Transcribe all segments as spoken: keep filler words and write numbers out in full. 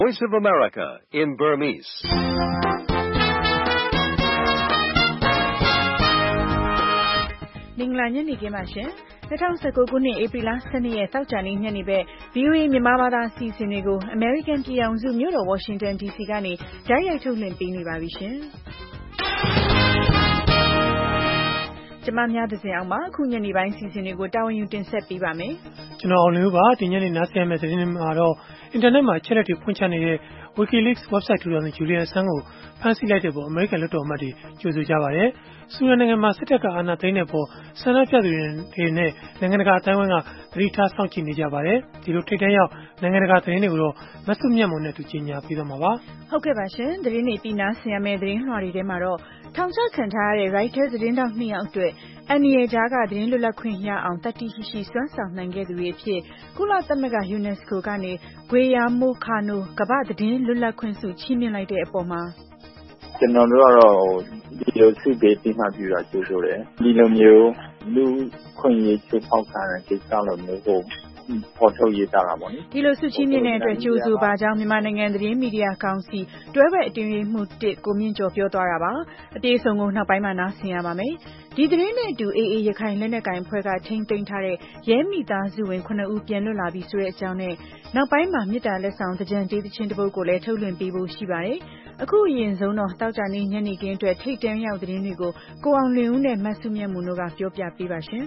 Voice of America in Burmese. ။မင်္ဂလာညနေခင်းပါရှင်။၂၀၁၉ခုနှစ်ဧပြီလ၁၂ရက်သောကြာနေ့ညနေဘက် ဗွီအိုအေမြန်မာဘာသာအစီအစဉ်တွေကိုအမေရိကန်ပြည်ထောင်စုမြို့တော်ဝါရှင်တန်ဒီစီကနေတိုက်ရိုက်ထုတ်လွှင့်ပေးနေပါပြီရှင်။ကျွန်မများသဇင်အောင်ပါအခုညနေပိုင်းစီစဉ်တွေကိုတာဝန်ယူတင်ဆက်ပေးပါမယ်။ကျွန်တော်အောင်လင်းပါဒီညနေနားဆင်ရမယ့်သတင်းတွေမှာတော့အင်တာနက်မှာအချက်အလက်တွေဖွင့်ချနေတဲ့ WikiLeaks website ထူထောင်သူ Julian Assange ကိုဖမ်းဆီးလိုက်တဲ့ပေါ်အမေရိကန်လွှတ်တော်အမတ်တွေကြိုဆိုကြပါတယ်။ဆူဒန်နိုင်ငံမှာစစ်တပ်ကအာဏာသိမ်းတဲ့ပေါ်ဆန္ဒပြသူတွေနဲ့နိုင်ငံတကာအတိုင်းအဝိုင်းကသတိထားစောင့်ကြည့်နေကြပါတယ်။ဒီလိုထိပ်တန်းရောက်နိုင်ငံတကာသတင်းတွေကိုတော့မဆုမြတ်မွန်နဲ့သူကြီးညာပြီးတော့မှာပါ။ဟုတ်ကဲ့ပါရှင်သတင်းတွေပြီးနားဆင်ရမယ့်သတင်းလွှာတွေထဲမှာတော့ထောင်ချခံထားရတဲ့ Reuters သတင်းတောက်နှစ်ယောက်အတွက်အန်ဒီရဲ့ကြားကသတင်းလွတ်လပ်ခွင့်ရအောင်တတိရှိရှိစွမ်းဆောင်နိုင်ခဲ့သူတွေအဖြစ်ကုလသမဂ္ဂ UNESCO ကနေဂွေယာမိုခါနိုကမ္ဘာသတင်းလွတ်လပ်ခွင့်ဆုချီးမြှင့်လိုက်တဲ့အပေါ်မှာကျွန်တော်တို့ကတော့ဒီလိုဆုပေးပြီးမှပြတာကြိုးဆိုတယ်ဒီလိုမျိုးလူခွင့်ရေးချိုးဖောက်ခံတဲ့ကိစ္စလိုမျိုးကိုပေါ်ထုတ်ရေးတာပါဗောနိဒီလိုဆုချီးမြှင့်တဲ့အတွက်ကြိုးဆိုပါကြောင်းမြန်မာနိုင်ငံသတင်းမီဒီယာကောင်စီတွဲဘက်အတွင်းရေးမှူးတစ်ကိုမြင့်ကျော်ပြောသွားတာပါအပြေဆုံးကိုနောက်ပိုင်းမှာနားဆင်ရပါမယ်ဒီသတင်းနဲ့အတူ အေးအေး ရခိုင်လက်နက်ကိုင်အဖွဲ့ကထိန်းသိမ်းထားတဲ့ရဲမိသားစုဝင်ခုနှစ်ဦးပြန်လွတ်လာပြီဆိုတဲ့အကြောင်းနဲ့နောက်ပိုင်းမှာမြစ်တာလက်ဆောင်တကြံတေးသချင်းတစ်ပုဒ်ကိုလည်းထုတ်လွှင့်ပေးဖို့ရှိပါတယ်အခုအရင်ဆုံးတော့တောက်ကြနေညနေခင်းအတွက်ထိတ်တန်းရောက်သတင်းတွေကိုကိုအောင်လင်းဦးနဲ့မဆုမြတ်မွန်တို့ကပြောပြပေးပါရှင်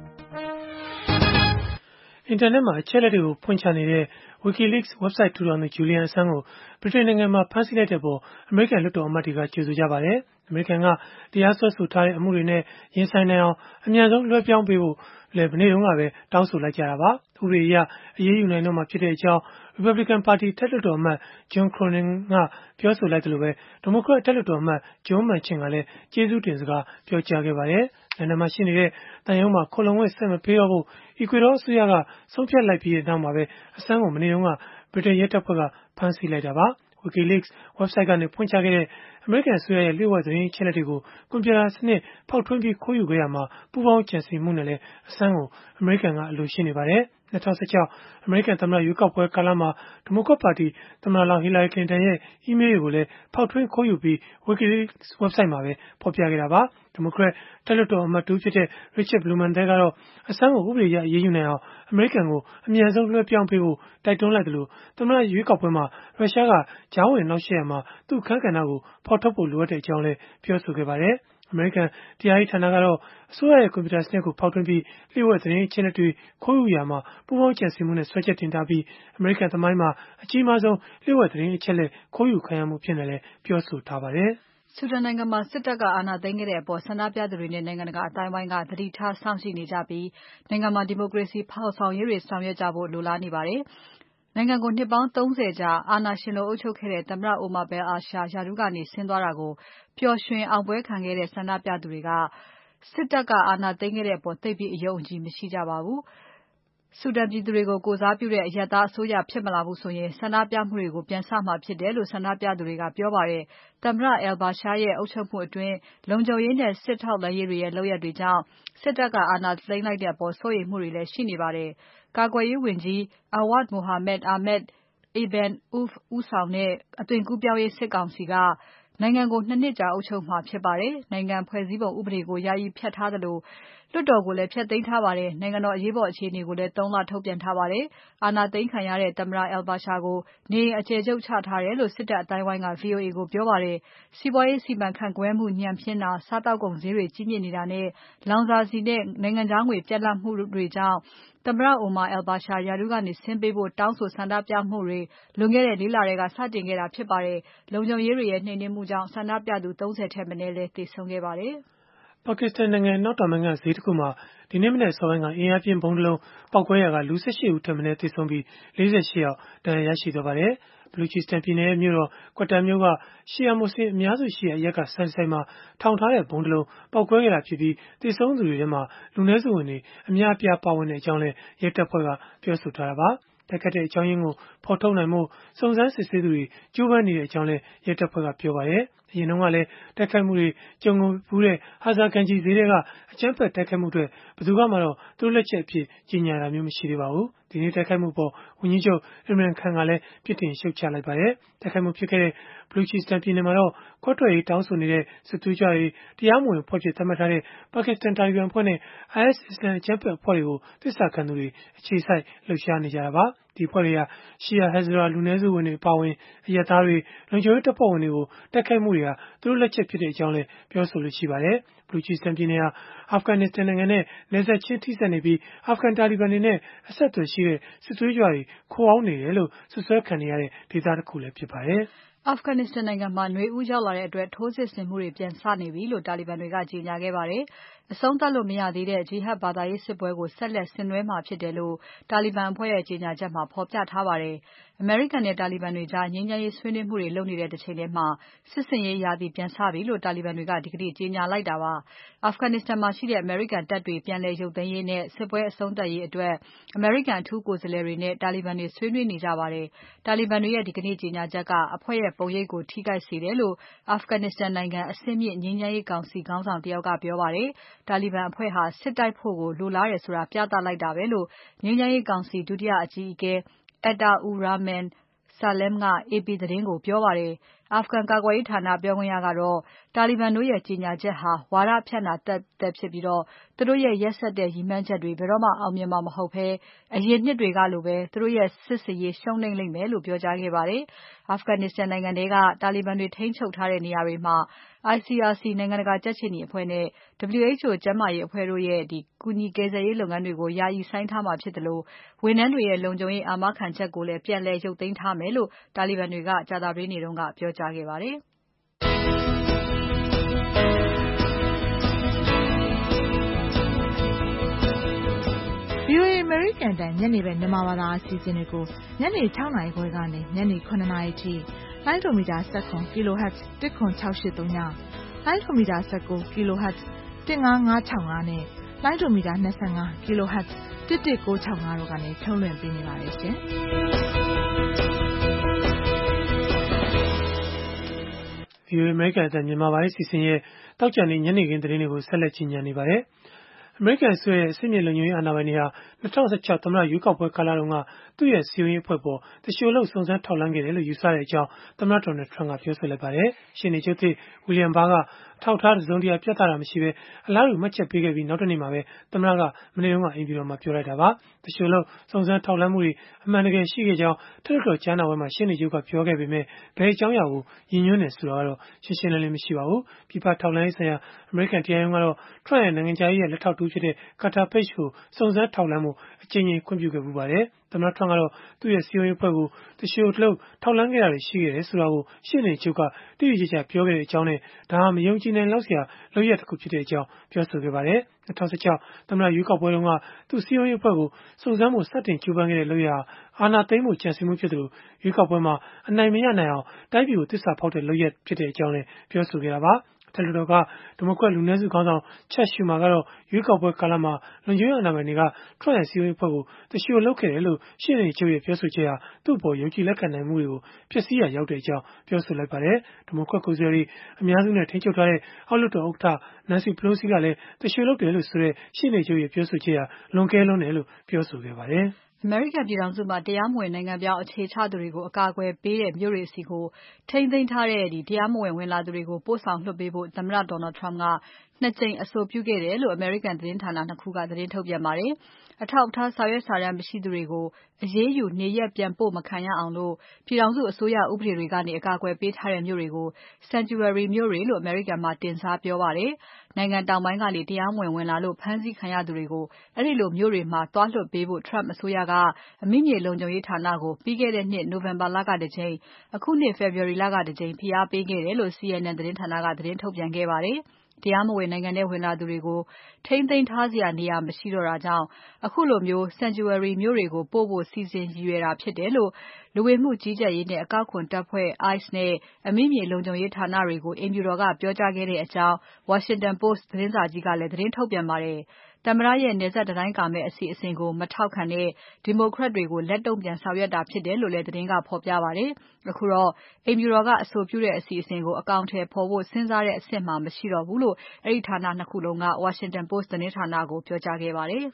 အင်တာနက်မှာအချက်အလက်တွေကိုဖွင့်ချနေတဲ့ WikiLeaks website ထူထောင်သူ Julian Assange ကိုဗြိတိန်နိုင်ငံမှာဖမ်းဆီးလိုက်တဲ့ပေါ်အမေရိကန်လွှတ်တော်အမတ်တွေကကြိုဆိုကြပါတယ်။အမေရိကန်ကတရားစွဲဆိုထားတဲ့အမှုတွေနဲ့ရင်ဆိုင်နိုင်အောင်အမြန်ဆုံးလွှဲပြောင်းပေးဖို့လည်းမနေ့တုန်းကပဲတောင်းဆိုလိုက်ကြတာပါ။ဥပဒေအရအရေးယူနိုင်တော့မှာဖြစ်တဲ့အကြောင်း Republican Party ထက်လွှတ်တော်အမတ် John Cornyn ကပြောဆိုလိုက်တယ်လို့ပဲ Democrat ထက်လွှတ်တော်အမတ် Joe Manchin ကလည်းကျေးဇူးတင်စကားပြောကြားခဲ့ပါတယ်။လန်ဒန်မှာရှိနေတဲ့တန်ရုံးမှာခိုလုံခွင့်ဆက်မပေးတော့ဖို့အီကွေဒေါအစိုးရကဆုံးဖြတ်လိုက်ပြီးတဲ့နောက်မှာပဲအဆန်းကိုမနေ့တုန်းကဗြိတိန်ရဲတပ်ဖွဲ့ကဖမ်းဆီးလိုက်တာပါ။ WikiLeaks website ကနေဖွင့်ချခဲ့တဲ့အမေရိကန်အစိုးရရဲ့လျှို့ဝှက်သတင်းအချက်အလက်တွေကိုကွန်ပျူတာစနစ်ဖောက်ထွင်းပြီးခိုးယူခဲ့ရမှာပူးပေါင်းကြံစည်မှုနဲ့လည်းအဆန်းကိုအမေရိကန်ကအလိုရှိနေပါတယ်။၂၀၁၆အမေရိကန်သမ္မတရွေးကောက်ပွဲကာလမှာဒီမိုကရက်ပါတီသမ္မတလောင်းဟီလာရီကလင်တန်ရဲ့အီးမေးလ်တွေကိုလည်းဖောက်ထွင်းခိုးယူပြီး WikiLeaks website မှာပဲဖော်ပြခဲ့တာပါ။ဒီမိုကရက်တက်လွှတ်တော်အမတ်တူဖြစ်တဲ့ Richard Blumenthal ကတော့အဆန်းကိုဥပဒေအရအရေးယူနိုင်အောင်အမေရိကန်ကိုအမြန်ဆုံးလွှဲပြောင်းပေးဖို့တိုက်တွန်းလိုက်တယ်လို့သမ္မတရွေးကောက်ပွဲမှာရုရှားကကြားဝင်နှောက်ယှက်ရမှာသူ့အခန်းကဏ္ဍကိုဖော်ထုတ်ဖို့လိုအပ်တဲ့အကြောင်းလည်းပြောဆိုခဲ့ပါတယ်။အမေရိကန်တရားရေးဌာနကတော့အစိုးရရဲ့ကွန်ပျူတာစနစ်ကိုဖောက်ထွင်းပြီးလျှို့ဝှက်သတင်းအချက်အလက်တွေခိုးယူရမှာပူးပေါင်းကြံစည်မှုနဲ့ဆွဲချက်တင်ထားပြီးအမေရိကန်သမိုင်းမှာအကြီးမားဆုံးလျှို့ဝှက်သတင်းအချက်အလက်ခိုးယူခံရမှုဖြစ်နေတယ်ပြောဆိုထားပါတယ်ဆူဒန်နိုင်ငံမှာစစ်တပ်ကအာဏာသိမ်းခဲ့တဲ့အပေါ်ဆန္ဒပြသူတွေနဲ့နိုင်ငံတကာအတိုင်းအဝိုင်းကသတိထားစောင့်ကြည့်နေကြပြီးနိုင်ငံမှာဒီမိုကရေစီဖော်ဆောင်ရေးတွေဆောင်ရွက်ကြဖို့လိုလားနေပါတယ်။နိုင်ငံကိုနှစ်ပေါင်းသုံးဆယ်ကြာအာဏာရှင်လိုအုပ်ချုပ်ခဲ့တဲ့သမ္မတ Omar al-Bashir ရာထူးကနေဆင်းသွားတာကိုပျော်ရွှင်အောင်ပွဲခံခဲ့တဲ့ဆန္ဒပြသူတွေကစစ်တပ်ကအာဏာသိမ်းခဲ့တဲ့အပေါ်သိပ်ပြီးအယုံအကြည်မရှိကြပါဘူး။ဆူဒန်ပြည်သူတွေကိုကိုယ်စားပြုတဲ့အရပ်သားအစိုးရဖြစ်မလာဘူးဆိုရင်ဆန္ဒပြမှုတွေကိုပြန်စမှာဖြစ်တယ်လို့ဆန္ဒပြသူတွေကပြောပါတယ်။သမ္မတ al-Bashir ရဲ့အုပ်ချုပ်မှုအတွင်းလုံခြုံရေးနဲ့စစ်ထောက်လှမ်းရေးတွေရဲ့လုပ်ရပ်တွေကြောင့်စစ်တပ်ကအာဏာသိမ်းလိုက်တဲ့အပေါ်စိုးရိမ်မှုတွေလည်းရှိနေပါတယ်။ကာကွယ်ရေးဝန်ကြီး Awad Mohamed Ahmed Ibn Auf ဦးဆောင်တဲ့အသွင်ကူးပြောင်းရေးစစ်ကောင်စီကနိုင်ငံကိုနှစ်နှစ်ကြာအုပ်ချုပ်မှာဖြစ်ပါတယ်။နိုင်ငံဖွဲ့စည်းပုံဥပဒေကိုယာယီဖျက်ထားသလိုလွှတ်တော်ကိုလည်းဖျက်သိမ်းထားပါတယ်။နိုင်ငံတော်အရေးပေါ်အခြေအနေကိုလည်းသုံးလထုတ်ပြန်ထားပါတယ်။အာဏာသိမ်းခံရတဲ့သမ္မတ al-Bashir ကိုနေအိမ်အကျယ်ချုပ်ချထားတယ်လို့စစ်တပ်အတိုင်းအဝိုင်းက VOA ကိုပြောပါတယ်။စီးပွားရေးစီမံခန့်ခွဲမှုညံ့ဖျင်းတာစားတောက်ကုန်ဈေးတွေကြီးမြင့်နေတာနဲ့လောင်စာဆီနဲ့နိုင်ငံခြားငွေပြတ်လတ်မှုတွေကြောင့်သမ္မတ Omar al-Bashir ရာထူးကနေဆင်းပေးဖို့တောင်းဆိုဆန္ဒပြမှုတွေလွန်ခဲ့တဲ့လေးလထဲကစတင်ခဲ့တာဖြစ်ပါတယ်။လုံခြုံရေးတွေရဲ့နှိမ်နင်းမှုကြောင့်ဆန္ဒပြသူသုံးဆယ်ထက်မနည်းလည်းသေဆုံးခဲ့ပါတယ်။ပါကစ္စတန်နိုင်ငံအနောက်တောင်ပိုင်းကဈေးတစ်ခုမှာဒီနေ့မနက်အစောပိုင်းကအင်အားပြင်းဗုံးတစ်လုံးပေါက်ကွဲရာကလူ၁၈ဦးထက်မနည်းသေဆုံးပြီး၄၈ယောက်ဒဏ်ရာရရှိသွားပါတယ်။ Baluchistan ပြည်နယ်ရဲ့မြို့တော် Quetta မြို့ကရှီယာမွတ်ဆလင်အများစုရှိရာအရပ်ကဆိုင်ဆိုင်မှာထောင်ထားတဲ့ဗုံးတစ်လုံးပေါက်ကွဲခဲ့တာဖြစ်ပြီးသေဆုံးသူတွေထဲမှာလူနည်းစုဝင်တွေအများအပြားပါဝင်တဲ့အကြောင်းလည်းရဲတပ်ဖွဲ့ကပြောဆိုထားတာပါ။တိုက်ခတ်တဲ့အကြောင်းရင်းကိုဖော်ထုတ်နိုင်မှုစုံစမ်းစစ်ဆေးသူတွေကြိုးပမ်းနေတဲ့အကြောင်းလည်းရဲတပ်ဖွဲ့ကပြောပါတယ်။အရင်တုန်းကလည်းတိုက်ခိုက်မှုတွေကြုံဘူးတဲ့ Hazarganji ဈေးတွေကအကြမ်းဖက်တိုက်ခိုက်မှုတွေဘယ်သူမှတော့သူတို့လက်ချက်အဖြစ်ကြီးညာတာမျိုးမရှိသေးပါဘူး။ဒီနေ့တိုက်ခိုက်မှုပေါ်ဝန်ကြီးချုပ် Imran Khan ကလည်းပြစ်တင်ရှုတ်ချလိုက်ပါတယ်။တိုက်ခိုက်မှုဖြစ်ခဲ့တဲ့ Baluchistan ပြည်နယ်မှာတော့ခွဲထွက်ရေးတောင်းဆိုနေတဲ့စစ်သွေးကြွတွေတရားမဝင်အဖွဲ့ဖြစ်သတ်မှတ်ထားတဲ့ Pakistan Taliban အဖွဲ့နဲ့ I S အစ္စလာမ်အကြမ်းဖက်အဖွဲ့တွေကိုသစ္စာခံသူတွေအခြေစိုက်လှုပ်ရှားနေကြတာပါ။ဒီအဖွဲ့တွေက Shia Hazara လူနည်းစုဝင်တွေအပါအဝင်အရပ်သားတွေလုံခြုံရေးတပ်ဖွဲ့ဝင်တွေကိုတိုက်ခိုက်မှုတွေဟာသူတို့လက်ချက်ဖြစ်တဲ့အကြောင်းလည်းပြောဆိုလို့ရှိပါတယ်။ Baluchistan ပြည်နယ်ဟာ Afghanistan နိုင်ငံနဲ့နယ်စပ်ချင်းထိစပ်နေပြီး Afghan Taliban တွေနဲ့အဆက်အသွယ်ရှိတဲ့စစ်သွေးကြွတွေခိုအောင်းနေတယ်လို့စွပ်စွဲခံနေရတဲ့ဒေသတစ်ခုလည်းဖြစ်ပါတယ်။ Afghanistan နိုင်ငံမှာနွေဦးရောက်လာတဲ့အတွက်ထိုးစစ်ဆင်မှုတွေပြန်စနေပြီလို့တာလီဘန်တွေကကြေညာခဲ့ပါတယ်။အဆုံးသတ်လို့မရသေးတဲ့ Jihad ဘာသာရေးစစ်ပွဲကိုဆက်လက်ဆင်နွှဲမှာဖြစ်တယ်လို့တာလီဘန်အဖွဲ့ရဲ့ကြေညာချက်မှာဖော်ပြထားပါတယ်။ အမေရိကန်နဲ့တာလီဘန်တွေကြားငြိမ်းချမ်းရေးဆွေးနွေးမှုတွေလုပ်နေတဲ့တစ်ချိန်ထဲမှာစစ်ဆင်ရေးရာသီပြန်စပြီလို့တာလီဘန်တွေကဒီကနေ့ကြေညာလိုက်တာပါ။ Afghanistan မှာရှိတဲ့အမေရိကန်တပ်တွေပြန်လည်ရုပ်သိမ်းရေးနဲ့စစ်ပွဲအဆုံးသတ်ရေးအတွက်အမေရိကန်အထူးကိုယ်စားလှယ်တွေနဲ့တာလီဘန်တွေဆွေးနွေးနေကြပါတယ်။တာလီဘန်တွေရဲ့ဒီကနေ့ကြေညာချက်ကအဖွဲ့ရဲ့ပုံရိပ်ကိုထိခိုက်စေတယ်လို့ Afghanistan နိုင်ငံအဆင့်မြင့်ငြိမ်းချမ်းရေးကောင်စီခေါင်းဆောင်တယောက်ကပြောပါတယ်။တာလီဘန်အဖွဲ့ဟာစစ်တိုက်ဖို့ကိုလိုလားတယ်ဆိုတာပြသလိုက်တာပဲလို့ငြိမ်းချမ်းရေးကောင်စီဒုတိယအကြီးအကဲ Ata-ur Rahman Saleem က A P သတင်းကိုပြောပါတယ်။ Afghan ကာကွယ်ရေးဌာနပြောခွင့်ရကတော့တာလီဘန်တို့ရဲ့ကြေညာချက်ဟာဝါဒဖြန့်တာသက်သက်ဖြစ်ပြီးသူတို့ရဲ့ရက်စက်တဲ့ရည်မှန်းချက်တွေဘယ်တော့မှအောင်မြင်မှာမဟုတ်ဘဲအရင်နှစ်တွေကလိုပဲသူတို့ရဲ့စစ်ဆင်ရေးရှုံးနိမ့်လိမ့်မယ်လို့ပြောကြားခဲ့ပါတယ်။ Afghanistan နိုင်ငံထဲကတာလီဘန်တွေထိန်းချုပ်ထားတဲ့နေရာတွေမှာ I C R C နိုင်ငံတကာကြက်ခြေနီအဖွဲ့နဲ့ W H O ကျန်းမာရေးအဖွဲ့တို့ရဲ့ကူညီကယ်ဆယ်ရေးလုပ်ငန်းတွေကိုယာယီဆိုင်းထားမှာဖြစ်သလိုဝန်ထမ်းတွေရဲ့လုံခြုံရေးအာမခံချက်ကိုလည်းပြန်လည်ရုပ်သိမ်းထားမယ်လို့တာလီဘန်တွေကကြာသပတေးနေ့ကပြောကြားခဲ့ပါတယ်။ VOA အမေရိကန်အတိုင်းညနေဘက်မြန်မာဘာသာအစီအစဉ်တွေကိုညနေ၆နာရီခွဲကနေညနေ၇နာရီထိလိုင်းဒိုမီတာ၁၇ kilohertz တစ်ခွန်၆၈၃ညလိုင်းဒိုမီတာ၁၉ kilohertz တစ်ငါးငါး၆၅နဲ့လိုင်းဒိုမီတာ၂၅ kilohertz တစ်တစ်၉၆၅တို့ကနေထုတ်လွှင့်ပေးနေပါတယ်ရှင်။ VOA အမေရိကန်အသံမြန်မာပိုင်းစီစဉ်ရဲ့တောက်ကြနေ့ညနေခင်းသတင်းတွေကိုဆက်လက်ကြီးညာနေပါတယ်။ အမေရိကန်အစိုးရရဲ့အစိမ့်မြင့်လုံခြုံရေးအာဏာပိုင်တွေဟာ၂၀၁၆သမ္မတရွေးကောက်ပွဲကာလတုန်းကသူ့ရဲ့စည်းရုံးရေးအဖွဲ့ပေါ်တရှို့လုပ်စုံစမ်းထောက်လှမ်းခဲ့တယ်လို့ယူဆတဲ့အကြောင်းသမ္မတ Donald Trump ကပြောဆိုလိုက်ပါတယ်။ရှေ့နေချုပ်သစ် William Barr ကအထောက်အထားတစုံတရာပြသတာမရှိဘဲအလားတူမှတ်ချက်ပေးခဲ့ပြီးနောက်တနေ့မှာပဲသမ္မတကမနေ့တုန်းကအိမ်ဖြူတော်မှာပြောလိုက်တာပါ။တရှို့လုပ်စုံစမ်းထောက်လှမ်းမှုတွေအမှန်တကယ်ရှိခဲ့ကြောင်းထက်လွှတ်တော်ကြားနာပွဲမှာရှေ့နေချုပ်ကပြောခဲ့ပေမဲ့ဘယ်အကြောင်းအရာကိုရည်ညွှန်းတယ်ဆိုတာကတော့ရှင်းရှင်းလင်းလင်းမရှိပါဘူး။ပြည်ပထောက်လှမ်းရေးဆိုင်ရာအမေရိကန်တရားရုံးကတော့ Trump ရဲ့နိုင်ငံခြားရေးရဲ့လက်ထောက်တဦးဖြစ်တဲ့ Carter Page ကိုစုံစမ်းထောက်လှမ်းမှုအကြိမ်ကြိမ်ခွင့်ပြုခဲ့ပူပါတယ်။သမ္မတ Trump ကတော့သူ့ရဲ့စည်းရုံးရေးအဖွဲ့ကိုတရှို့လုပ်ထောက်လှမ်းခဲ့တာတွေရှိခဲ့တယ်ဆိုတာကိုရှေ့နေချုပ်ကတိတိကျကျပြောခဲ့တဲ့အကြောင်းနဲ့ဒါဟာမယုံကြည်နိုင်လောက်စရာလုပ်ရပ်တစ်ခုဖြစ်တဲ့အကြောင်းပြောဆိုခဲ့ပါတယ်။၂၀၁၆သမ္မတရွေးကောက်ပွဲတုန်းကသူစည်းရုံးရေးအဖွဲ့ကိုစုံစမ်းမှုစတင်ကြိုးပမ်းခဲ့တဲ့လုပ်ရပ်ဟာအာဏာသိမ်းမှုကြံစည်မှုဖြစ်တယ်လို့ရွေးကောက်ပွဲမှာအနိုင်မရနိုင်အောင်တိုင်းပြည်ကိုသစ္စာဖောက်တဲ့လုပ်ရပ်ဖြစ်တဲ့အကြောင်းလည်းပြောဆိုခဲ့တာပါ။ထက်လွှတ်တော်ကဒီမိုကရက်လူနည်းစုခေါင်းဆောင် Chuck Schumer ကတော့ရွေးကောက်ပွဲကာလမှာလုံခြုံရေးအာဏာပိုင်တွေက Trump ရဲ့စည်းရုံးရေးအဖွဲ့ကိုတရှို့လုပ်ခဲ့တယ်လို့ရှေ့နေချုပ်ရဲ့ပြောဆိုချက်ဟာသူ့အပေါ်ယုံကြည်လက်ခံနိုင်မှုတွေကိုဖျက်ဆီးရာရောက်တဲ့အကြောင်းပြောဆိုလိုက်ပါတယ်။ဒီမိုကရက်ကိုယ်စားလှယ်တွေအများစုနဲ့ထိန်းချုပ်ထားတဲ့အောက်လွှတ်တော်ဥက္ကဋ္ဌ Nancy Pelosi ကလည်းတရှို့လုပ်တယ်လို့ဆိုတဲ့ရှေ့နေချုပ်ရဲ့ပြောဆိုချက်ဟာလွန်ကဲလွန်းတယ်လို့ပြောဆိုခဲ့ပါတယ်။အမေရိကန်ပြည်ထောင်စုမှာတရားမဝင်နိုင်ငံပြောင်းအခြေချသူတွေကိုအကာအကွယ်ပေးတဲ့မြို့တွေဆီကိုထိန်းသိမ်းထားတဲ့တရားမဝင်ဝင်လာသူတွေကိုပို့ဆောင်လွှတ်ပေးဖို့သမ္မတ Donald Trump ကနှစ်ကြိမ်အဆိုပြုခဲ့တယ်လို့အမေရိကန်သတင်းဌာနနှစ်ခုကသတင်းထုတ်ပြန်ပါတယ်။အထောက်အထားစာရွက်စာတမ်းမရှိသူတွေကိုအရေးယူနေရပ်ပြန်ပို့မခံရအောင်ပြည်ထောင်စုအစိုးရဥပဒေတွေကနေအကာအကွယ်ပေးထားတဲ့မြို့တွေကို Sanctuary မြို့တွေလို့အမေရိကန်မှာတင်စားပြောပါတယ်။နိုင်ငံတောင်ပိုင်းကနေတရားမဝင်ဝင်လာလို့ဖမ်းဆီးခံရသူတွေကိုအဲဒီလိုမြို့တွေမှာသွားလွှတ်ပေးဖို့ Trump အစိုးရကအမိမြေလုံခြုံရေးဌာနကိုပြီးခဲ့တဲ့နှစ်နိုဝင်ဘာလကတကြိမ်အခုနှစ် February လကတကြိမ်ဖိအားပေးခဲ့တယ်လို့ C N N သတင်းဌာနကသတင်းထုတ်ပြန်ခဲ့ပါတယ်။တရားမဝင်နိုင်ငံထဲဝင်လာသူတွေကိုထိန်းသိမ်းထားစရာနေရာမရှိတော့တာကြောင့်အခုလိုမျိုး Sanctuary မြို့တွေကိုပို့ဖို့စီစဉ်ရည်ရွယ်တာဖြစ်တယ်လို့လူဝင်မှုကြီးကြပ်ရေးနဲ့အကောက်ခွန်တပ်ဖွဲ့ I C E နဲ့အမိမြေလုံခြုံရေးဌာနတွေကိုအိမ်ဖြူတော်ကပြောကြားခဲ့တဲ့အကြောင်း Washington Post သတင်းစာကြီးကလည်းသတင်းထုတ်ပြန်ပါတယ်။သမ္မတရဲ့နယ်စပ်တံတိုင်းကာမယ့်အစီအစဉ်ကိုမထောက်ခံတဲ့ဒီမိုကရက်တွေကိုလက်တုံ့ပြန်ဆောင်ရွက်တာဖြစ်တယ်လို့လည်းသတင်းကဖော်ပြပါတယ်။အခုတော့အိမ်ဖြူတော်ကအဆိုပြုတဲ့အစီအစဉ်ကိုအကောင်အထည်ဖော်ဖို့စဉ်းစားတဲ့အဆင့်မှာမရှိတော့ဘူးလို့အဲဒီဌာနနှစ်ခုလုံးက Washington Post သတင်းဌာနကိုပြောကြားခဲ့ပါတယ်။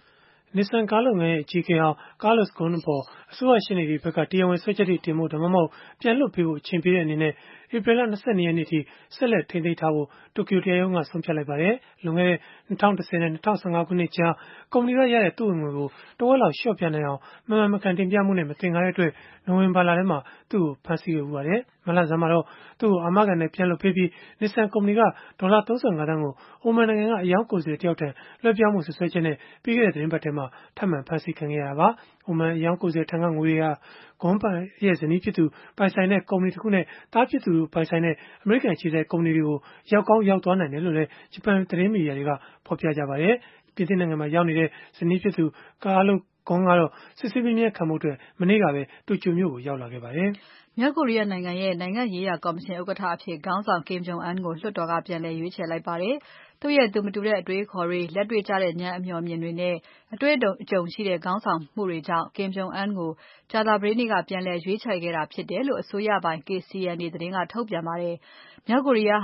Nissan ကားလုပ်ငန်းရဲ့အကြီးအကဲဟောင်း Carlos Ghosn အပေါ်အစိုးရရှေ့နေတွေဘက်ကတရားဝင်စွဲချက်တွေတင်ဖို့ဒါမှမဟုတ်ပြန်လွှတ်ပေးဖို့အချိန်ပေးတဲ့အနေနဲ့ဧပြီလ ၂၂ ရက်နေ့ထိဆက်လက်ထိန်းသိမ်းထားဖို့တိုကျိုတရားရုံးကဆုံးဖြတ်လိုက်ပါတယ်။လွန်ခဲ့တဲ့၂၀၁၀နဲ့၂၀၁၅ခုနှစ်ကြားကုမ္ပဏီကရတဲ့သူ့ဝင်ငွေကိုတဝက်လောက်လျှော့ပြနိုင်အောင်မှန်မှန်မကန်တင်ပြမှုနဲ့မသင်္ကာတဲ့အတွက်နိုဝင်ဘာလထဲမှာသူ့ကိုဖမ်းဆီးခဲ့ပါတယ်။မလဆန်းမှာတော့သူ့ကိုအာမခံနဲ့ပြန်လွှတ်ပေးပြီး Nissan ကုမ္ပဏီကဒေါ်လာသုံးဆယ့်ငါးသန်းကိုအိုမန်နိုင်ငံကအရောင်းကိုယ်စားလှယ်တယောက်ထံလွှဲပြောင်းမှုဆွဆွဲချက်နဲ့ပြီးခဲ့တဲ့သတင်းပတ်ထဲမှာထပ်မံဖမ်းဆီးခံခဲ့ရတာပါ။အိုမန်အရောင်းကိုယ်စားလှယ်ထံကငွေတွေဟာဂွန်ပိုင်ရဲ့ဇနီးဖြစ်သူပိုင်ဆိုင်တဲ့ကုမ္ပဏီတစ်ခုနဲ့တားဖြစ်သူပိုင်ဆိုင်တဲ့အမေရိကန်အခြေစိုက်ကုမ္ပဏီတွေကိုရောက်ကောင်းရောက်သွားနိုင်တယ်လို့လည်းဂျပန်သတင်းမီဒီယာတွေကဖော်ပြကြပါတယ်။ပြင်သစ်နိုင်ငံမှာရောက်နေတဲ့ဇနီးဖြစ်သူကားလို့ဂွန်ကတော့စစ်ဆေးမေးမြန်းခံမှုအတွက်မနေ့ကပဲတိုကျိုမြို့ကိုရောက်လာခဲ့ပါတယ်။မြောက်ကိုရီးယားနိုင်ငံရဲ့နိုင်ငံရေးရာကော်မရှင်ဥက္ကဋ္ဌအဖြစ်ခေါင်းဆောင် Kim Jong Un ကိုလွှတ်တော်ကပြန်လည်ရွေးချယ်လိုက်ပါတယ်။သူ့ရဲ့သူမတူတဲ့အတွေးအခေါ်တွေလက်တွေ့ကျတဲ့ဉာဏ်အမြော်အမြင်တွေနဲ့အတွေ့အကြုံရှိတဲ့ခေါင်းဆောင်မှုတွေကြောင့် Kim Jong Un ကိုကြာသပတေးနေ့ကပြန်လည်ရွေးချယ်ခဲ့တာဖြစ်တယ်လို့အစိုးရပိုင် K C N A သတင်းကထုတ်ပြန်ပါတယ်။မြောက်ကိုရီးယားဟာ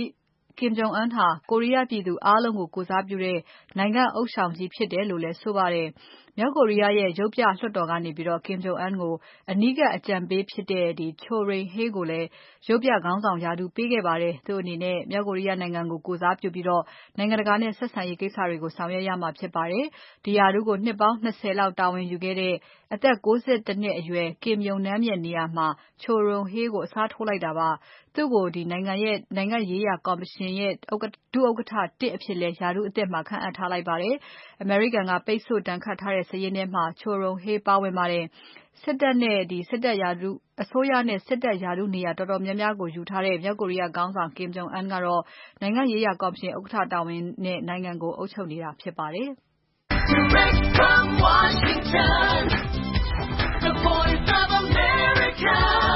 Kim Jong Un ဟာကိုရီးယားပြည်သူအားလုံးကိုကိုယ်စားပြုတဲ့နိုင်ငံဥသျှောင်ကြီးဖြစ်တယ်လို့လည်းဆိုပါတယ်။မြောက်ကိုရီးယားရဲ့ရုပ်ပြလွှတ်တော်ကနေပြီးတော့ Kim Jong Un ကိုအနီးကပ်အကြံပေးဖြစ်တဲ့ဒီ Cho Rae-hae ကိုလည်းရုပ်ပြခေါင်းဆောင်ရာထူးပေးခဲ့ပါတယ်။သူ့အနေနဲ့မြောက်ကိုရီးယားနိုင်ငံကိုကိုယ်စားပြုပြီးတော့နိုင်ငံတကာနဲ့ဆက်ဆံရေးကိစ္စတွေကိုဆောင်ရွက်ရမှာဖြစ်ပါတယ်။ဒီရာထူးကိုနှစ်ပေါင်း၂၀လောက်တာဝန်ယူခဲ့တဲ့အသက်၉၁နှစ်အရွယ် Kim Yong Nam ရဲ့နေရာမှာ Cho Rae-hae ကိုအစားထိုးလိုက်တာပါ။သူ့ကိုဒီနိုင်ငံရဲ့နိုင်ငံရေးရာကော်မရှင်ရဲ့ဒုဥက္ကဋ္ဌတစ်အဖြစ်လဲရာထူးအသစ်မှာခန့်အပ်ထားလိုက်ပါတယ်။ အမေရိကန်ကပိတ်ဆို့ဒဏ်ခတ်ထားတဲ့စာရင်းထဲမှာ Cho Rae-hae ပါဝင်ပါတယ်။စစ်တပ်နဲ့ဒီစစ်တပ်ရာထူးအစိုးရနဲ့စစ်တပ်ရာထူးနေရာတော်တော်များများကိုယူထားတဲ့မြောက်ကိုရီးယားခေါင်းဆောင် Kim Jong Un ကတော့နိုင်ငံရေးရာကော်မရှင်ဥက္ကဋ္ဌတာဝန်နဲ့နိုင်ငံကိုအုပ်ချုပ်နေတာဖြစ်ပါတယ်။ Direct from Washington, the voice of America,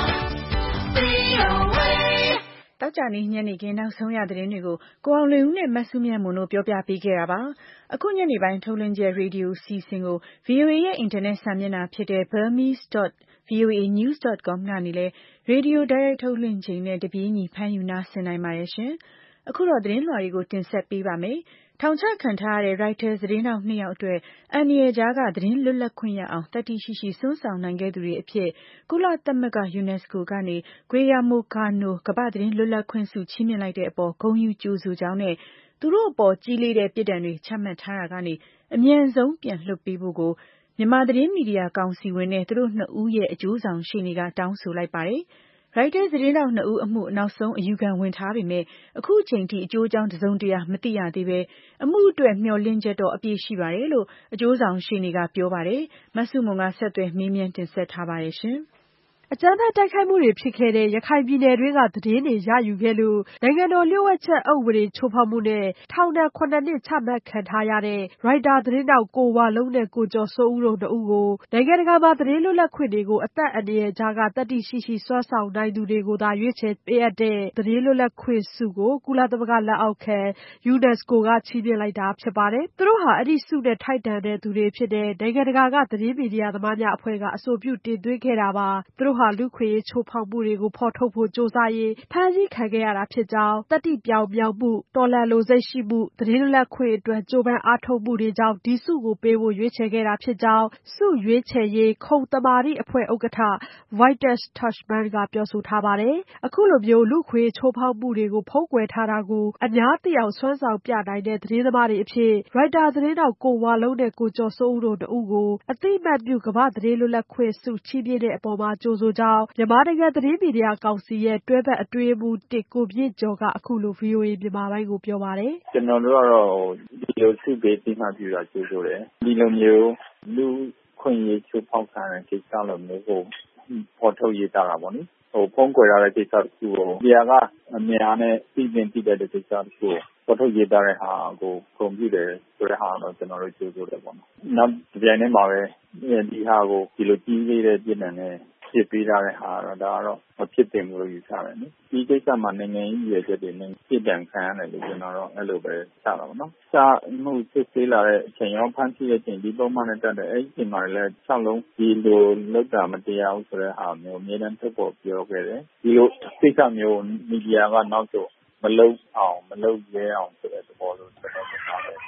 V O A တောက်ကြနေညနေခင်းနောက်ဆုံးရသတင်းတွေကိုကိုအောင်လွင်ဦးနဲ့မဆုမြတ်မွန်တို့ပြောပြပေးခဲ့တာပါအခုညနေပိုင်းထုတ်လွှင့်ချက်ရေဒီယိုစီစဉ်ကို V O A ရဲ့အင်တာနက်စာမျက်နှာဖြစ်တဲ့ burmese dot voa news dot com ကနေလည်းရေဒီယိုတိုက်ရိုက်ထုတ်လွှင့်ချိန်နဲ့တပြေးညီဖမ်းယူနားဆင်နိုင်ပါတယ်ရှင်အခုတော့သတင်းလွှာတွေကိုတင်ဆက်ပေးပါမယ်ထောင်ချခံထားရတဲ့ Reuters သတင်းတောက်နှစ်ယောက်အတွက်အန်ဒီရဲ့ကြားကသတင်းလွတ်လပ်ခွင့်ရအောင်တတိရှိရှိစွန့်ဆောင်နိုင်ခဲ့သူတွေအဖြစ်ကုလသမဂ္ဂ UNESCO ကနေ Guillermo Cano ကမ္ဘာ့သတင်းလွတ်လပ်ခွင့်ဆုချီးမြှင့်လိုက်တဲ့အပေါ်ဂုဏ်ယူကြိုဆိုကြောင်းနဲ့သူတို့အပေါ်ကြီးလေးတဲ့ပြစ်ဒဏ်တွေချမှတ်ထားတာကနေအမြန်ဆုံးပြန်လွှတ်ပေးဖို့ကိုမြန်မာသတင်းမီဒီယာကောင်စီဝင်နဲ့သူတို့နှစ်ဦးရဲ့အကျိုးဆောင်ရှေ့နေကတောင်းဆိုလိုက်ပါတယ်။ Reuters သတင်းတောက်နှစ်ဦးအမှုနောက်ဆုံးအယူခံဝင်ထားပေမဲ့အခုအချိန်ထိအကျိုးအကြောင်းတစုံတရာမသိရသေးပဲအမှုအတွက်မျှော်လင့်ချက်တော့အပြည့်ရှိပါတယ်လို့အကျိုးဆောင်ရှေ့နေကပြောပါတယ်။မဆုမွန်ကဆက်သွယ်မေးမြန်းတင်ဆက်ထားပါတယ်ရှင်။အကြမ်းဖက်တိုက်ခိုက်မှုတွေဖြစ်ခဲ့တဲ့ရခိုင်ပြည်နယ်တွင်းကသတင်းတွေရယူခဲ့လို့နိုင်ငံတော်လျှို့ဝှက်ချက်အက်ဥပဒေချိုးဖောက်မှုနဲ့ထောင်ဒဏ်ခုနှစ်နှစ်ချမှတ်ခံထားရတဲ့ Reuters သတင်းထောက်ကိုဝလုံးနဲ့ကိုကျော်စိုးဦးတို့နှစ်ဦးကိုနိုင်ငံတကာမှာသတင်းလွတ်လပ်ခွင့်တွေကိုအသက်အန္တရာယ်ကြားကသတ္တိရှိရှိစွမ်းဆောင်နိုင်သူတွေကိုသာရွေးချယ်ပေးအပ်တဲ့သတင်းလွတ်လပ်ခွင့်ဆုကိုကုလသမဂ္ဂလက်အောက်ခံ UNESCO ကချီးမြှင့်လိုက်တာဖြစ်ပါတယ်။သူတို့ဟာအဲ့ဒီဆုနဲ့ထိုက်တန်တဲ့သူတွေဖြစ်တဲ့နိုင်ငံတကာကသတင်းမီဒီယာသမားများအဖွဲ့ကအဆိုပြုတင်သွင်းခဲ့တာပါ။သူတို့ဟာလူ့ခွင့်ရေးချိုးဖောက်မှုတွေကိုဖော်ထုတ်ဖို့ကြိုးစားရင်းဖမ်းဆီးခံခဲ့ရတာဖြစ်ကြောင်းသတ္တိပြောင်မြောက်မှုတော်လှန်လိုစိတ်ရှိမှုသတင်းလွတ်လပ်ခွင့်အတွက်ကြိုးပမ်းအားထုတ်မှုတွေကြောင့်ဒီဆုကိုပေးဖို့ရွေးချယ်ခဲ့တာဖြစ်ကြောင်းဆုရွေးချယ်ရေးခုံသမာဓိအဖွဲ့ဥက္ကဋ္ဌ Wojciech Tuchman ကပြောဆိုထားပါတယ်။အခုလိုမျိုးလူ့ခွင့်ရေးချိုးဖောက်မှုတွေကိုဖုံးကွယ်ထားတာကိုအများသိအောင်စွမ်းဆောင်ပြနိုင်တဲ့သတင်းသမားတွေအဖြစ် Reuters သတင်းထောက်ကိုဝလုံးနဲ့ကိုကျော်စိုးဦးတို့နှစ်ဦးကိုအသိအမှတ်ပြုကမ္ဘာ့သတင်းလွတ်လပ်ခွင့်ဆုချီးမြှင့်တဲ့အပေါ်မှာကြိုဆိုကြောင်းမြန်မာနိုင်ငံသတင်းမီဒီယာကောင်စီရဲ့တွဲဖက်အတွင်းရေးမှူးတစ်ကိုမြင့်ကျော်ကအခုလို V O A မြန်မာပိုင်းကိုပြောပါတယ်။ကျွန်တော်တို့ကတော့ဒီလိုဆုပေးပြီးမှပြုတာကြိုးဆိုတယ်ဒီလိုမျိုးလူခွင့်ရေးချိုးဖောက်ခံတဲ့ကိစ္စလိုမျိုးကိုပေါ်ထုတ်ရေးတာတာပေါ့နိဟိုဖုံးကွယ်ရတဲ့ကိစ္စတစ်ခုကိုဒီဟာကအများနဲ့ပြည်ပင်ပြည်တဲ့ကိစ္စတစ်ခုကိုပေါ်ထုတ်ရေးတာတဲ့ဟာကိုကွန်ပျူတာဆိုတဲ့ဟာတော့ကျွန်တော်တို့ကြိုးဆိုတယ်ပေါ့နော်နောက်ဒီပိုင်းထဲမှာပဲဒီဟာကိုဒီလိုကြီးလေးတဲ့ပြည်နယ်နဲ့ဖြစ်ပေးထားတဲ့ဟာတော့ဒါကတော့မဖြစ်တင်ဘူးလို့ယူဆတယ်နိဒီကိစ္စမှာနိုင်ငံရေးရည်ရွယ်ချက်တွေနဲ့ပြည်တံခံရတယ်လို့ကျွန်တော်တော့အဲ့လိုပဲစတာပေါ့နော်စာမှုစစ်သေးလာတဲ့အချိန်ရောဖမ်းဆီးတဲ့အချိန်ဒီပုံမှန်နဲ့တက်တဲ့အဲ့ဒီအချိန်မှာလည်း၆လုံးဒီလိုလောက်တာမတရားဘူးဆိုတဲ့ဟာမျိုးအများတန်းထုတ်ပေါ်ပြောခဲ့တယ်ဒီလိုကိစ္စမျိုးမီဒီယာကနောက်တော့မလုံအောင်မလုံရဲအောင်ဆိုတဲ့သဘောလို့ကျွန်တော်ပြောတယ်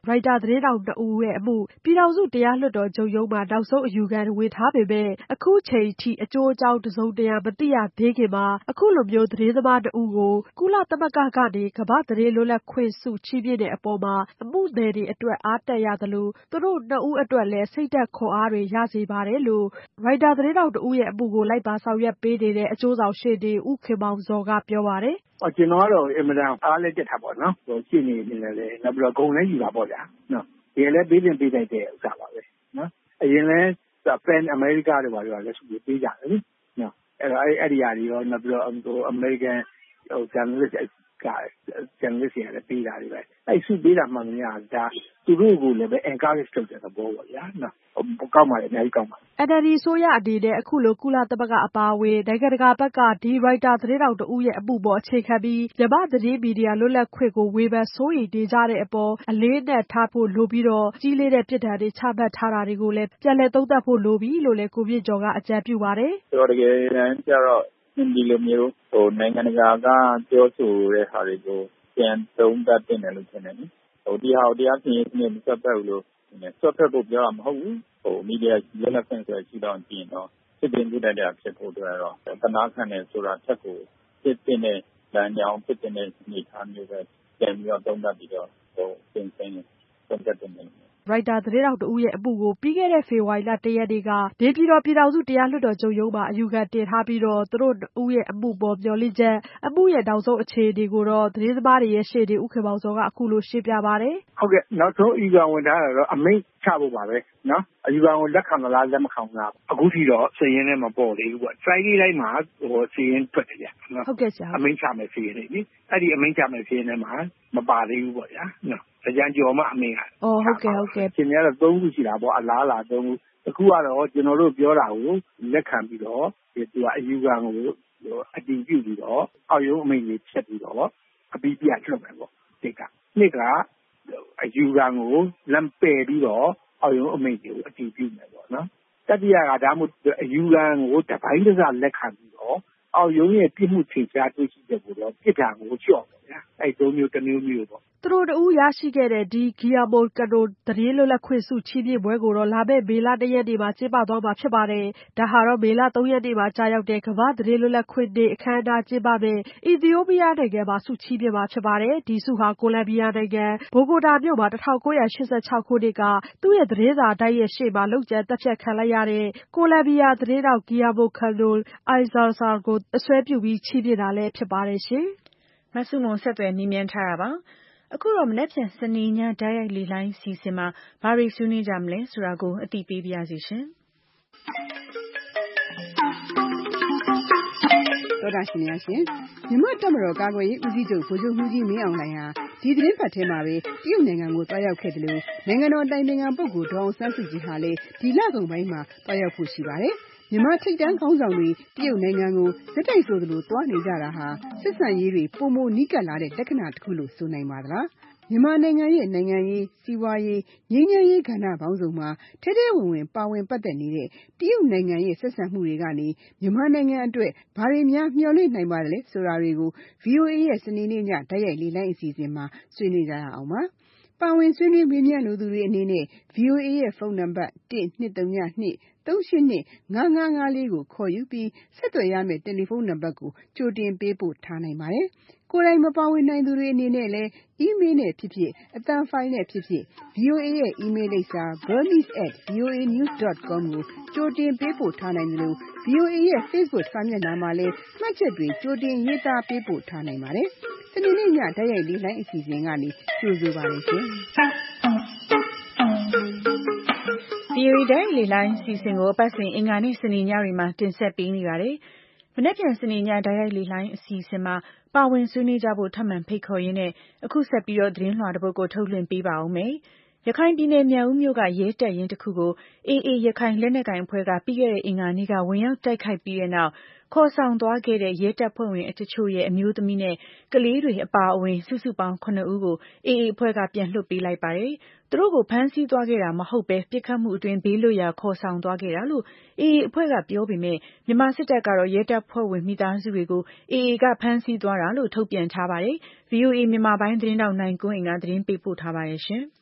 ရိုက်တာသတင်းထောက်နှစ်ဦးရဲ့အမှုပြည်ထောင်စုတရားလွှတ်တော်ချုပ်ရုံးမှာနောက်ဆုံးအယူခံဝင်ထားပေမဲ့အခုချိန်ထိအကျိုးအကြောင်းတစုံတရာမသိရသေးခင်မှာအခုလိုမျိုးသတင်းသမားတဦးကိုကုလသမဂ္ဂကနေကမ္ဘာ့သတင်းလွတ်လပ်ခွင့်ဆုချီးမြှင့်တဲ့အပေါ်မှာအမှုသည်တွေအတွက်အားတက်ရသလိုသူတို့နှစ်ဦးအတွက်လည်းစိတ်ဓာတ်ခွန်အားတွေရစေပါတယ်လို့ရိုက်တာသတင်းထောက်တဦးရဲ့အမှုကိုလိုက်ပါဆောင်ရွက်ပေးနေတဲ့အကျိုးဆောင်ရှေ့နေဦးခင်မောင်ဇော်ကပြောပါတယ်။ကျွန်တော်ကတော့အင်မတန်အားလည်းတက်တာပေါ့နော်။ရှေ့နေနေလည်းနောက်ပြီးတော့ဂုဏ်လည်းယူတာပေါ့ဗျာနော်။ဒီလည်းပေးတင်ပေးလိုက်တဲ့ဥစ္စာပါပဲနော်။အရင်လည်းဖန်အမေရိကတွေပါတော့လည်းသူပေးကြတယ်လေနော်။အဲ့တော့အဲ့အဲ့ဒီအရာတွေရောနောက်ပြီးတော့အမေရိကန်ဟိုဂျာနယ်လစ်ကဂျာနယ်လစ်တွေလည်းပေးတာတွေပဲအဲ့ဆုပေးတာမှမရဒါသူတို့ကိုလည်းပဲ encourage လုပ်တဲ့သဘောပေါ့ဗျာနော်ကောင်းပါလေအများကြီးကောင်းပါ N L D ဆိုရအနေနဲ့အခုလိုကုလသမဂ္ဂအပါအဝင်နိုင်ငံတကာဘက်ကဒီရိုက်တာသတင်းတောက်တဦးရဲ့အမှုပေါ်အခြေခံပြီးမြန်မာသတင်းမီဒီယာလွတ်လပ်ခွင့်ကိုဝေဖန်စိုးရိမ်နေကြတဲ့အပေါ်အလေးနက်ထားဖို့လိုပြီးတော့ကြီးလေးတဲ့ပြစ်ဒဏ်တွေချမှတ်ထားတာတွေကိုလည်းပြန်လည်သုံးသပ်ဖို့လိုပြီလို့လည်းကိုမြင့်ကျော်ကအကြံပြုပါတယ်ဆိုတော့တကယ်တမ်းကျတော့ဒီလိုမျိုးဟိုနိုင်ငံတကာကပြောဆိုတဲ့ဟာတွေကိုပြန်သုံးသပ်တင်တယ်လို့ထင်တယ်နိဟိုဒီဟာကိုတရားစီရင်ရေးမဆက်ဖက်ဘူးလို့ဆွတ်ဖက်ဖို့ပြောတာမဟုတ်ဘူးဟိုမီဒီယာလွတ်လပ်ခွင့်ဆိုရှိတော့ကြည့်တော့စစ်တင်ပြတဲ့တရားဖြစ်ဖို့အတွက်တော့တနာခံတယ်ဆိုတာချက်ကိုစစ်တင်တဲ့လမ်းကြောင်းဖြစ်တဲ့နေသားမျိုးပဲပြန်ပြီးတော့သုံးသပ်ပြီးတော့ဟိုသင်သိနေသုံးသပ်တင်တယ်ရိုက်တာသတင်းထောက်တဦးရဲ့အမှုကိုပြီးခဲ့တဲ့ဖေဖော်ဝါရီလတရက်နေ့ကနေပြည်တော်ပြည်ထောင်စုတရားလွှတ်တော်ချုပ်ရုံးမှာအယူခံတင်ထားပြီးတော့သူတို့ဦးရဲ့အမှုပေါ်မျှော်လင့်ချက်အမှုရဲ့နောက်ဆုံးအခြေအနေကိုတော့သတင်းသမားတွေရဲ့ရှေ့နေဦးခင်မောင်စောကအခုလိုရှင်းပြပါတယ်ဟုတ်ကဲ့နောက်ဆုံးအယူခံဝင်ထားတာတော့အမိန့်ချဖို့ပါပဲနော်အယူခံကိုလက်ခံမလားလက်မခံဘူးလားအခုထိတော့စည်ရင်းနဲ့မပေါ်သေးဘူးပေါ့ Friday တိုင်းမှာဟိုစည်ရင်းထွက်တယ်ဗျနော်ဟုတ်ကဲ့ဆရာအမိန့်ချမယ်စည်ရင်းလေအဲ့ဒီအမိန့်ချမယ်စည်ရင်းထဲမှာမပါသေးဘူးပေါ့ဗျာနော်အကြံကြော်မှအမေကအော်ဟုတ်ကဲ့ဟုတ်ကဲ့ရှင်များတော့သုံးခုရှိတာပေါ့အလားလားသုံးခုတစ်ခုကတော့ကျွန်တော်တို့ပြောတာကိုလက်ခံပြီးတော့ဒီသူကအယူခံကိုအတည်ပြုပြီးတော့အောက်ရုံးအမိန့်ကြီးချက်ပြီးတော့အပြီးပြတ်လွှတ်မယ်ပေါ့ဒီကနှစ်ကအယူခံကိုလမ်းပယ်ပြီးတော့အောက်ရုံးအမိန့်ကြီးကိုအတည်ပြုမယ်ပေါ့နော်တတိယကဒါမှမဟုတ်အယူခံကိုတပိုင်းတစလက်ခံပြီးတော့အောက်ရုံးရဲ့ပြစ်မှုထင်ရှားတွေ့ရှိချက်ကိုတော့ပြစ်ဒဏ်ကိုလျှော့ပေါ့ဗျာအဲ့သုံးမျိုးတစ်မျိုးမျိုးပေါ့သူတို့တူရရှိခဲ့တဲ့ဒီဂီယာမိုကနိုသတင်းလွတ်လပ်ခွင့်ဆုချီးမြှင့်ပွဲကိုတော့လာမယ့်မေလတရက်နေ့မှာကျင်းပသွားမှာဖြစ်ပါတယ်။ဒါဟာတော့မေလသုံးရက်နေ့မှာကြာရောက်တဲ့ကမ္ဘာသတင်းလွတ်လပ်ခွင့်နေ့အခမ်းအနားကျင်းပမယ့်အီသီယိုးပီးယားနိုင်ငံမှာဆုချီးမြှင့်မှာဖြစ်ပါတယ်။ဒီဆုဟာကိုလံဘီယာနိုင်ငံဘိုဂိုတာမြို့မှာ၁၉၈၆ခုနှစ်ကသူ့ရဲ့သတင်းစာတိုက်ရဲ့ရှေ့မှာလုပ်ကြံသတ်ဖြတ်ခံလိုက်ရတဲ့ကိုလံဘီယာသတင်းတောက်ဂီယာမိုကနိုအိုင်ဇာဆာကိုအစွဲပြုပြီးချီးမြှင့်တာလည်းဖြစ်ပါတယ်ရှင်။မဆုမွန်ဆက်သွယ်မြင်းမြန်းထားတာပါအခုတော့မနေ့ပြန်စနေညတိုက်ရိုက်လေလိုင်းစီစဉ်မှာဘာတွေဆွေးနွေးကြမလဲဆိုတာကိုအသိပေးပါရစေရှင်တော်တာရှင်များရှင်မြမတက်မတော်ကာကွယ်ရေးဦးစီးချုပ်ဗိုလ်ချုပ်မှုကြီးမင်းအောင်လှိုင်ဟာဒီသတင်းပတ်ထဲမှာပဲတရုတ်နိုင်ငံကိုတွားရောက်ခဲ့တယ်လို့နိုင်ငံတော်တိုင်ပင်ခံပုဂ္ဂိုလ်ဒေါအောင်ဆန်းစုကြည်ဟာလည်းဒီလကုန်ပိုင်းမှာတွားရောက်ဖို့ရှိပါတယ်မြန်မာထိပ်တန်းခေါင်းဆောင်တွေတရုတ်နိုင်ငံကိုစက်တိုက်ဆိုသလိုတွားနေကြတာဟာဆက်ဆံရေးတွေပုံမနီးကပ်လာတဲ့လက္ခဏာတစ်ခုလို့ဆိုနိုင်ပါသလားမြန်မာနိုင်ငံရဲ့နိုင်ငံရေးစီးပွားရေးငြိမ်းချမ်းရေးကဏ္ဍပေါင်းစုံမှာထဲထဲဝင်ဝင်ပါဝင်ပတ်သက်နေတဲ့တရုတ်နိုင်ငံရဲ့ဆက်ဆံမှုတွေကနေမြန်မာနိုင်ငံအတွက်ဘာတွေများမျှော်လင့်နိုင်ပါလဲဆိုတာတွေကို V O A ရဲ့စနေနေ့ညတိုက်ရိုက်လေ့လာအစီအစဉ်မှာဆွေးနွေးကြရအောင်ပါပါဝင်ဆွေးနွေးမေးမြန်းလိုသူတွေအနေနဲ့ V O A ရဲ့ဖုန်းနံပါတ်တစ်နှစ်သုံးညနှစ်သုံးရှစ်နှစ်ငါးငါးငါးလေးကိုခေါ်ယူပြီးဆက်သွယ်ရမယ့်တယ်လီဖုန်းနံပါတ်ကိုကြိုတင်ပေးပို့ထားနိုင်ပါတယ်။ကိုယ်တိုင်မပါဝင်နိုင်သူတွေအနေနဲ့လည်း email နဲ့ဖြစ်ဖြစ်အသံဖိုင်နဲ့ဖြစ်ဖြစ် V O A ရဲ့ email လိပ်စာ burmese at voanews dot com ကိုကြိုတင်ပေးပို့ထားနိုင်တယ်လို့ V O A ရဲ့ Facebook စာမျက်နှာမှာလည်းမှတ်ချက်တွေကြိုတင်ရေးသားပေးပို့ထားနိုင်ပါတယ်။စနေနေ့ညတိုက်ရိုက်လေ့လာအစီအစဉ်ကနေကြိုဆိုပါရစေ။ V O A တိုက်လေလိုင်းစီစဉ်ကိုအပတ်စဉ်အင်္ဂါနေ့စနေညတွေမှာတင်ဆက်ပေးနေပါတယ်။မနေ့ပြန်စနေညတိုက်ရိုက်လေလိုင်းအစီအစဉ်မှာပါဝင်ဆွေးနွေးကြဖို့ထပ်မံဖိတ်ခေါ်ရင်းနဲ့အခုဆက်ပြီးတော့သတင်းလွှာတစ်ပုဒ်ကိုထုတ်လွှင့်ပေးပါဦးမယ်။ရခိုင်ပြည်နယ်မြောက်ဦးမြို့ကရဲတပ်ရင်းတစ်ခုကို A A ရခိုင်လက်နက်ကိုင်အဖွဲ့ကပြီးခဲ့တဲ့အင်္ဂါနေ့ကဝင်ရောက်တိုက်ခိုက်ပြီးတဲ့နောက်ခေါ်ဆောင်သွားခဲ့တဲ့ရဲတပ်ဖွဲ့ဝင်အချို့ရဲ့အမျိုးသမီးနဲ့ကလေးတွေအပါအဝင်စုစုပေါင်းခုနှစ်ဦးကို A A အဖွဲ့ကပြန်လွှတ်ပေးလိုက်ပါတယ်။သူတို့ကိုဖမ်းဆီးသွားခဲ့တာမဟုတ်ပဲပြစ်ခတ်မှုအတွင်းဘေးလွတ်ရာခေါ်ဆောင်သွားခဲ့တာလို့ A A အဖွဲ့ကပြောပေမဲ့မြန်မာစစ်တပ်ကတော့ရဲတပ်ဖွဲ့ဝင်မိသားစုတွေကို A A ကဖမ်းဆီးသွားတာလို့ထုတ်ပြန်ထားပါတယ်။ V O A မြန်မာပိုင်းသတင်းတောက်နိုင်ကွန်းအိမ်ကသတင်းပေးပို့ထားပါတယ်ရှင်။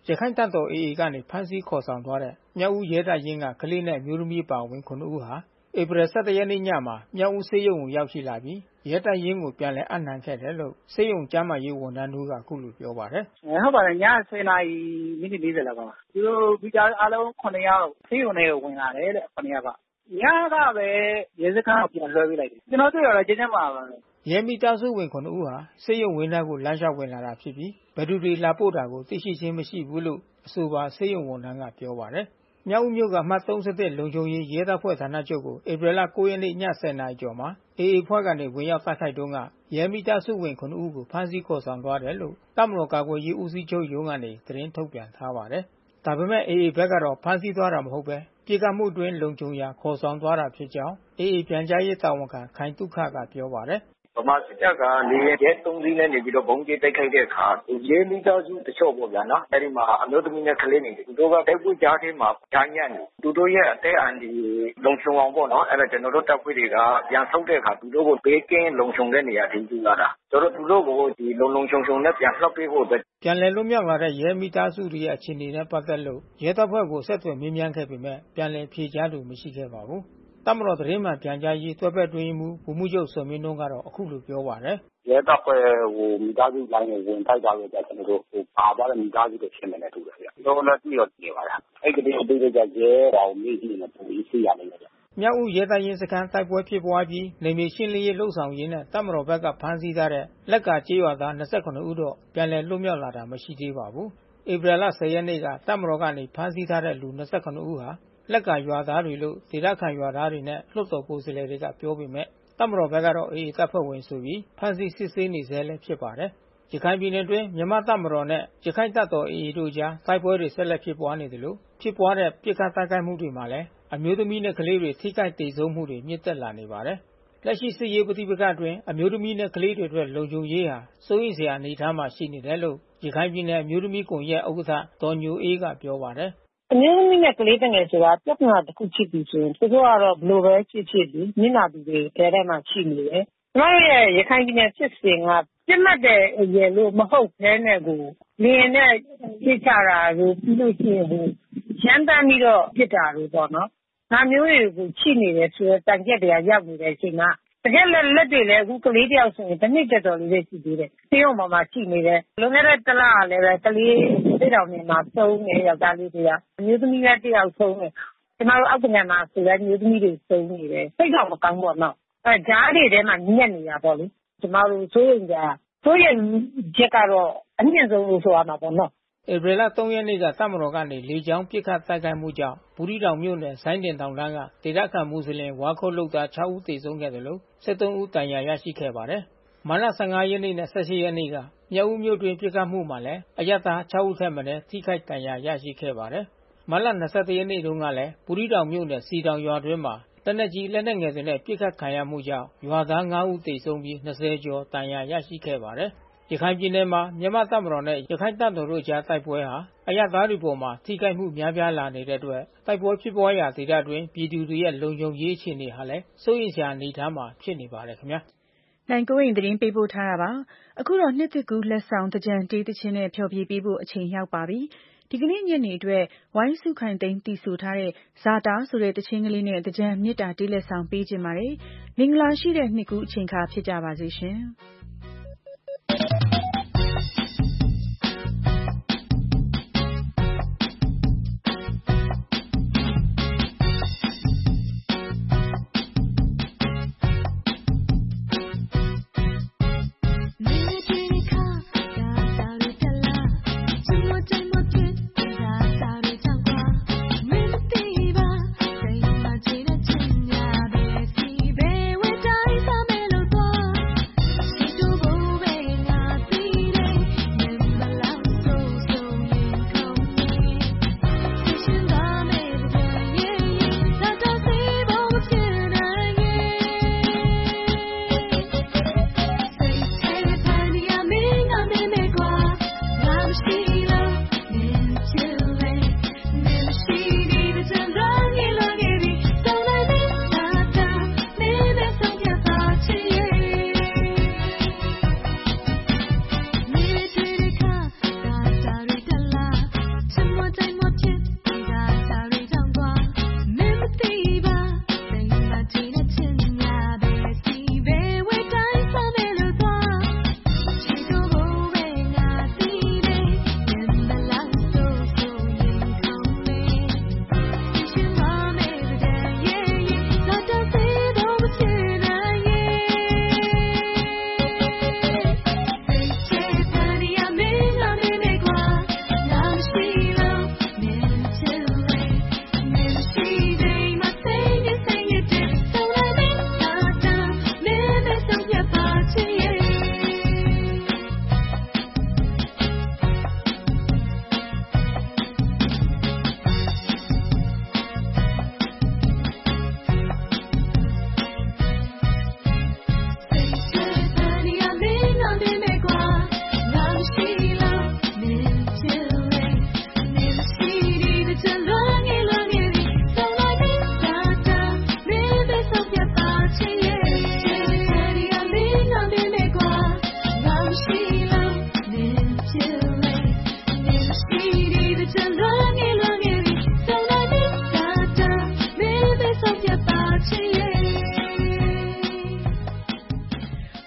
ရခိုင်တပ်တော် အေအေ ကနေဖမ်းဆီးခေါ်ဆောင်သွားတဲ့မြောက်ဦးရဲတပ်ရင်းကကလေးနဲ့မျိုးသမီးပါဝင် ခုနစ် ဦးဟာဧပြီ ရက်နေ့ညမှာမြောက်ဦးဆေးရုံကိုရောက်ရှိလာပြီးရဲတပ်ရင်းကိုပြန်လည်အပ်နှံခဲ့တယ်လို့ဆေးရုံကျန်းမာရေးဝန်ထမ်းတို့ကအခုလိုပြောပါတယ်။ဟုတ်ပါတယ်ည နာရီမိနစ် ၄၀ လောက်ကပါ။သူတို့မိသားစုအားလုံး ယောက်ဆေးရုံထဲကိုဝင်လာတယ်တဲ့ ယောက်က။ညကပဲရဲစခန်းကိုပြန်လွှဲပေးလိုက်တယ်။ကျွန်တော်တွေ့ရတော့ကျန်းကျန်းမာပါပဲ။ရဲမိသားစုဝင် ခုနစ် ဦးဟာဆေးရုံဝင်းထဲကိုလမ်းလျှောက်ဝင်လာတာဖြစ်ပြီးဘယ်သူတွေလာပို့တာကိုသိရှိခြင်းမရှိဘူးလို့အဆိုပါဆေးရုံဝန်ထမ်းကပြောပါတယ်။မြောက်ဦးမြို့ကအမှတ် လုံခြုံရေးရဲတပ်ဖွဲ့ဌာနချုပ်ကိုဧပြီ ရက်နေ့ည နာရီကျော်မှာအေအေဖွဲ့ကနေဝင်ရောက်တိုက်ခိုက်တုန်းကရဲမိသားစုဝင် ခုနစ် ဦးကိုဖမ်းဆီးခေါ်ဆောင်သွားတယ်လို့တပ်မတော်ကာကွယ်ရေးဦးစီးချုပ်ရုံးကနေသတင်းထုတ်ပြန်ထားပါတယ်။ဒါပေမဲ့အေအေဘက်ကတော့ဖမ်းဆီးသွားတာမဟုတ်ပဲပစ်ခတ်မှုတွင်လုံခြုံရာခေါ်ဆောင်သွားတာဖြစ်ကြောင်းအေအေပြန်ကြားရေးတာဝန်ခံခိုင်သုခကပြောပါတယ်။ဗမာစစ်တပ်ကလေယာဉ်ဂျက် စီးနဲ့နေပြီးတော့ဘုံကျဲတိုက်ခိုက်တဲ့အခါရဲမိသားစုတချို့ပေါ့ဗျာနော်အဲဒီမှာအမျိုးသမီးနဲ့ကလေးတွေသူတို့ကတိုက်ပွဲကြားထဲမှာဓာညံ့နေသူတို့ရဲ့အသက်အန္တရာယ်လုံခြုံအောင်ပေါ့နော်အဲဒါကျွန်တော်တို့တပ်ဖွဲ့တွေကပြန်ဆုတ်တဲ့အခါသူတို့ကိုဘေးကင်းလုံခြုံတဲ့နေရာထိယူလာတာဆိုတော့သူတို့ကိုဒီလုံလုံခြုံခြုံနဲ့ပြန်လှောက်ပေးဖို့အတွက်ပြန်လည်လွတ်မြောက်လာတဲ့ရဲမိသားစုတွေရဲ့အခြေအနေနဲ့ပတ်သက်လို့ရဲတပ်ဖွဲ့ကိုဆက်သွယ်မေးမြန်းခဲ့ပေမဲ့ပြန်လည်ဖြေကြားသူမရှိခဲ့ပါဘူးတပ်မတော်သတင်းမှန်ပြန်ကြားရေးတွဲဘက်တွင်းမှုဗိုလ်မှူးချုပ်စောမင်းနှုန်းကတော့အခုလိုပြောပါတယ်။ရဲတပ်ဖွဲ့ဟိုမိသားစုတိုင်းကိုဝင်တိုက်တာလို့ကျွန်တော်တို့ဟိုပါသွားတဲ့မိသားစုတွေရှင်းနေတယ်တူတယ်ဗျ။တော့လည်းပြီးတော့နေပါလား။အဲ့ဒီအသေးသေးကရဲတော်မေးကြည့်နေပုံကြီးသိရနိုင်တယ်။မြောက်ဦးရဲတပ်ရင်းစခန်းတိုက်ပွဲဖြစ်ပွားပြီးနေမြေရှင်းလင်းရေးလှုပ်ဆောင်ရင်းနဲ့တပ်မတော်ဘက်ကဖမ်းဆီးထားတဲ့လက်ကာကျေးရွာသား ဦးတော့ပြန်လည်လွတ်မြောက်လာတာမရှိသေးပါဘူး။ဧပြီ ရက်နေ့ကတပ်မတော်ကနေဖမ်းဆီးထားတဲ့လူ ဦးဟာလက်ကာရွာသားတွေလို့ဒေသခံရွာသားတွေနဲ့လွှတ်တော်ကိုယ်စားလှယ်တွေကပြောပေမဲ့တပ်မတော်ဘက်ကတော့အေအေတပ်ဖွဲ့ဝင်ဆိုပြီးဖမ်းဆီးစစ်ဆေးနေဆဲလည်းဖြစ်ပါတယ်။ရခိုင်ပြည်နယ်တွင်းမြန်မာတပ်မတော်နဲ့ရခိုင်တပ်တော်အေအေတို့ကြားတိုက်ပွဲတွေဆက်လက်ဖြစ်ပွားနေတယ်လို့ဖြစ်ပွားတဲ့ပစ်ခတ်တိုက်ခိုက်မှုတွေမှာလည်းအမျိုးသမီးနဲ့ကလေးတွေထိခိုက်ဒေဆုံးမှုတွေမြင့်တက်လာနေပါတယ်။လက်ရှိစစ်ရေးပဋိပက္ခအတွင်းအမျိုးသမီးနဲ့ကလေးတွေအတွက်လုံခြုံရေးဟာစိုးရိမ်စရာအနေအထားမှာရှိနေတယ်လို့ရခိုင်ပြည်နယ်အမျိုးသမီးကွန်ရက်ဥက္ကဋ္ဌဒေါ်ညိုအေးကပြောပါတယ်။အမျိုးသမီးနဲ့ကလေးတငယ်ဆိုတာပြဿနာတစ်ခုဖြစ်ပြီးဆိုရင်သူတို့ကတော့ဘလိုပဲဖြစ်ဖြစ်ပြီးမျက်နှာသူတွေတဲထဲမှာရှိနေတယ်။ကျွန်တော်ရဲ့ရခိုင်ပြည်နယ်စစ်စင်ကပြတ်မှတ်တဲ့အရေးလို့မဟုတ်ဘဲနဲ့ကိုလင်းနဲ့ပြစ်ချတာလို့ပြီးလို့ရှိရင်ဟိုရမ်းတမ်းပြီးတော့ဖြစ်တာလို့ပေါ့နော်။ဒါမျိုးတွေကိုချိနေတယ်ဆိုတော့တန်ကြက်တွေကရောက်နေတဲ့အချိန်မှာတကယ်လက်လက်တွေလည်းအခုကလေးတယောက်ဆိုရင်တစ်နှစ်ကျော်တော်လေးပဲရှိသေးတယ်။ဆေးရုံမှာမှရှိနေတယ်။လွန်ခဲ့တဲ့တစ်လကလည်းပဲကလေးစိတ်တော်နေမှာဆုံးနေယောက်ျားလေးတွေကအမျိုးသမီးလည်းတယောက်ဆုံးနေကျွန်တော်တို့အောက်ကညမှာဆိုလည်းမျိုးသမီးတွေဆုံးနေတယ်။စိတ်တော့မကောင်းပေါ့နော်။အဲဂျားတွေထဲမှာညက်နေတာပေါ့လေ။ကျွန်တော်တို့ဆိုရင်ကြာဆိုရင်ချက်ကတော့အမြင့်ဆုံးလို့ဆိုရမှာပေါ့နော်။ဧပြီ ရက်နေ့ကတပ်မတော်ကနေလေကြောင်းပစ်ခတ်တိုက်ခိုက်မှုကြောင့်ဘူးရီတောင်မြို့နယ်ဆိုင်းတင်တောင်တန်းကဒေသခံမွတ်စလင်ဝါခုတ်လုပ်သား ဦးသေဆုံးခဲ့တယ်လို့ဦးဒဏ်ရာရရှိခဲ့ပါတယ်။မတ်လ ရက်နေ့နဲ့ ရက်နေ့ကမြောက်ဦးမြို့တွင်ပစ်ခတ်မှုမှာလည်းအရပ်သား ဦးထက်မနည်းထိခိုက်ဒဏ်ရာရရှိခဲ့ပါတယ်။မတ်လ ရက်နေ့တုန်းကလည်းဘူးရီတောင်မြို့နယ်စီတောင်ရွာတွင်မှာလက်နက်ကြီးလက်နက်ငယ်တွေနဲ့ပစ်ခတ်ခံရမှုကြောင့်ရွာသား ဦးသေဆုံးပြီး ကျော်ဒဏ်ရာရရှိခဲ့ပါတယ်။ရခိုင်ပြည်နယ်မှာမြန်မာတပ်မတော်နဲ့ရခိုင်တပ်တော်တို့ကြားတိုက်ပွဲဟာအရပ်သားတွေပေါ်မှာထိခိုက်မှုများပြားလာနေတဲ့အတွက်တိုက်ပွဲဖြစ်ပွားရာဒေသတွင်းပြည်သူတွေရဲ့လုံခြုံရေးအခြေအနေဟာလည်းစိုးရိမ်စရာအနေအထားမှာဖြစ်နေပါတယ်ခင်ဗျာ။နိုင်ကိုရင်သတင်းပေးပို့ထားတာပါ။အခုတော့နှစ်သစ်ကူးလက်ဆောင်တကြံတေးသချင်းနဲ့ဖျော်ဖြေပေးဖို့အချိန်ရောက်ပါပြီ။ဒီကနေ့ညနေအတွက်ဝိုင်းစုခိုင်သိန်းတီးဆိုထားတဲ့ဇာတာဆိုတဲ့တချင်းကလေးနဲ့တကြံမြစ်တာတေးလက်ဆောင်ပေးခြင်းပါတယ်။မင်္ဂလာရှိတဲ့နှစ်ကူးအချိန်ခါဖြစ်ကြပါစေရှင်။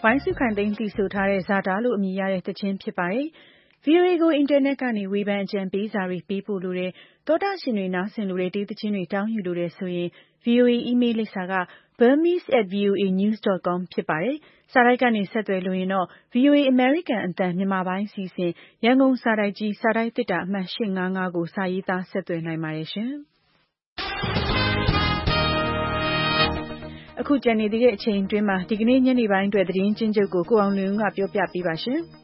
ဝိုင်းစုခံသိမ်းတည်ဆိုထားတဲ့ဇာတာလို့အမည်ရတဲ့သီချင်းဖြစ်ပါတယ်။ ဗွီအိုအေကိုအင်တာနက်ကနေဝေဖန်အကြံပေးစာတွေပေးပို့လိုတဲ့သောတာရှင်တွေနားဆင်လိုတဲ့တေးသချင်းတွေတောင်းယူလိုတဲ့ဆိုရင် ဗွီအိုအေ email လိပ်စာက burmese at voa news dot com ဖြစ်ပါတယ်။စာတိုက်ကနေဆက်သွယ်လိုရင်တော့ ဗွီအိုအေ အမေရိကန်အသံမြန်မာပိုင်းအစီအစဉ်ရန်ကုန်စာတိုက်ကြီးစာတိုက်သစ်တာအမှတ်၈၅၅ကိုစာရေးသားဆက်သွယ်နိုင်ပါတယ်ရှင်။အခုကြံနေသေးတဲ့အချိန်အတွင်းမှာဒီကနေ့ညနေပိုင်းအတွက်သတင်းချင်းချုပ်ကိုကိုအောင်လွင်ဦးကပြောပြပေးပါရှင်။